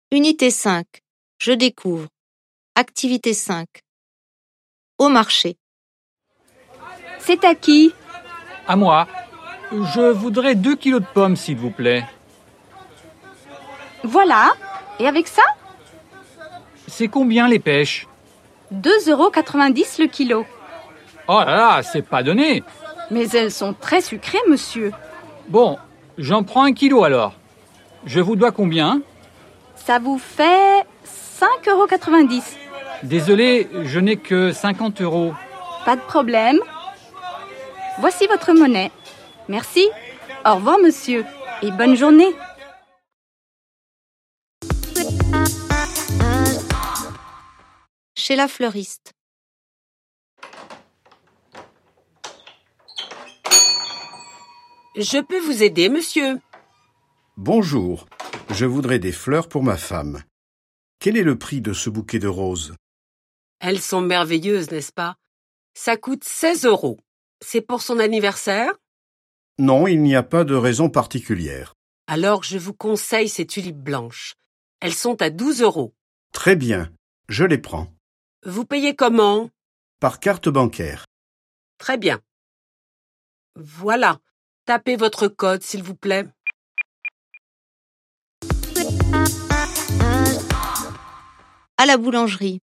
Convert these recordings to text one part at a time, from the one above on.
Unité 5. Je découvre. Activité 5. Au marché. C'est à qui? À moi. Je voudrais 2 kilos de pommes, s'il vous plaît. Voilà. Et avec ça? C'est combien les pêches? 2,90 € le kilo. Oh là là, c'est pas donné. Mais elles sont très sucrées, monsieur. Bon, j'en prends 1 kilo alors. Je vous dois combien? Ça vous fait 5,90 €. Désolé, je n'ai que 50 €. Pas de problème. Voici votre monnaie. Merci. Au revoir, monsieur. Et bonne journée. Chez la fleuriste. Je peux vous aider, monsieur? Bonjour, je voudrais des fleurs pour ma femme. Quel est le prix de ce bouquet de roses? Elles sont merveilleuses, n'est-ce pas? Ça coûte 16 €. C'est pour son anniversaire? Non, il n'y a pas de raison particulière. Alors je vous conseille ces tulipes blanches. Elles sont à 12 €. Très bien, je les prends. Vous payez comment? Par carte bancaire. Très bien. Voilà. Tapez votre code, s'il vous plaît. À la boulangerie.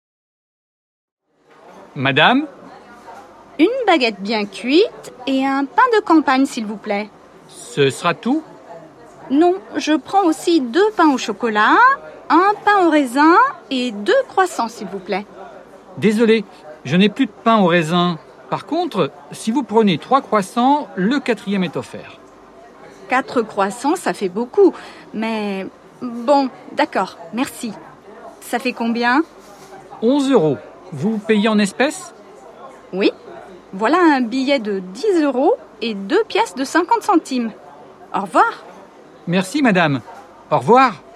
Madame? Une baguette bien cuite et un pain de campagne, s'il vous plaît. Ce sera tout? Non, je prends aussi 2 pains au chocolat, un pain au raisin et 2 croissants, s'il vous plaît. Désolé, je n'ai plus de pain au raisin. Par contre, si vous prenez 3 croissants, le 4e est offert. 4 croissants, ça fait beaucoup. Mais bon, d'accord, merci. Ça fait combien? 11 €. Vous payez en espèces? Oui. Voilà un billet de 10 € et 2 pièces de 50 centimes. Au revoir. Merci, madame. Au revoir.